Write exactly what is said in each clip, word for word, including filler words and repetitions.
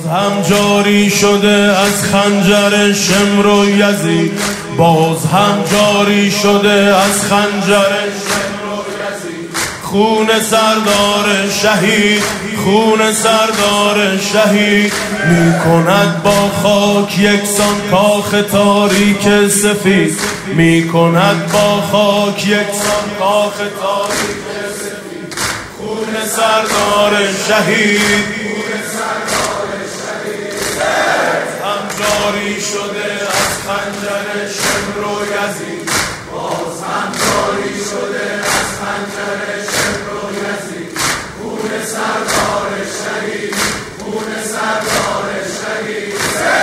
هم جاری شده از خنجر شمر و یزید، باز هم جاری شده از خنجر شمر و یزید. خون سردار شهید، خون سردار شهید می کند با خاک یکسان کاخ تاریک سفید، می کند با خاک یکسان کاخ تاریک سفید. خون سردار شهید هم جاری شده از خنجر شمر و یزید، باز هم جاری شده از خنجر شمر و یزید. خون سردار شهید، خون سردار شهید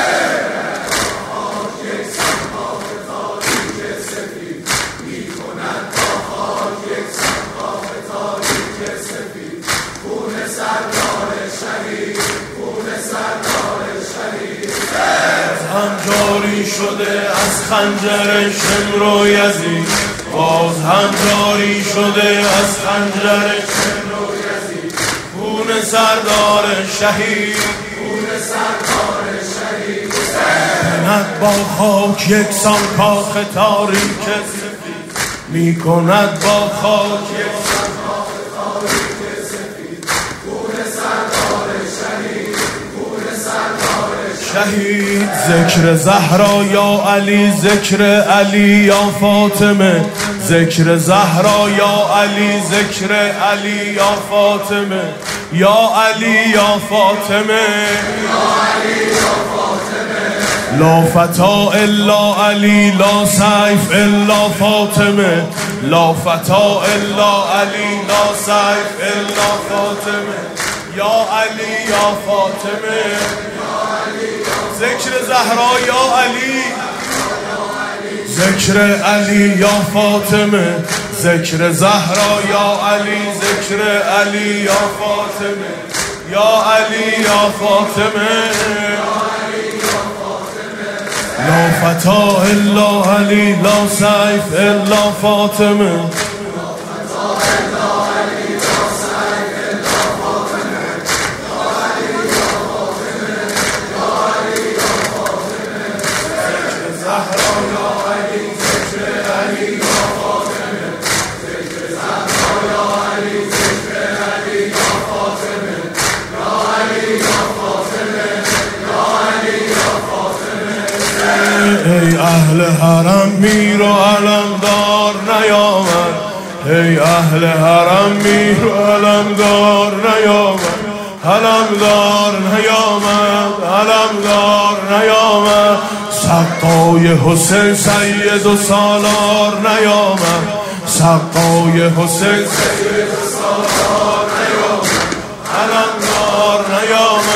خاک یکسان کاخ تاریک سفید، می کند با خاک یکسان کاخ تاریک سفید. خون سردار شهید، خون سردار شهید هم جاری شده از خنجر شمر و یزید، باز هم جاری شده از خنجر شمر و یزید. خون سردار شهید، خون سردار شهید کند با خاک یکسان کاخ تاریک سفید، می کند با خاک یکسان کاخ تاریک سفید. خون سردار شهید، خون سردار شهید. ذکر زهرا یا علی، ذکر علی یا فاطمه، ذکر زهرا یا علی، ذکر علی یا فاطمه، یا علی یا فاطمه، یا علی یا فاطمه. لا فتا الا علی، لا سیف الا فاطمه، لا فتا الا علی، لا سیف الا فاطمه، یا علی یا فاطمه. ذکر زهرا یا علی، ذکر علی یا فاطمه، ذکر زهرا یا علی، ذکر علی یا فاطمه، یا علی یا فاطمه. لا فتا الا علی، لا سیف الا فاطمه. ای اهل حرم میر و علمدار نیامد، ای اهل حرم میر و علمدار نیامد، علمدار نیامد، علمدار نیامد. سقای حسین سید و سالار نیامد، سقای حسین سید و سالار نیامد، علمدار نیامد.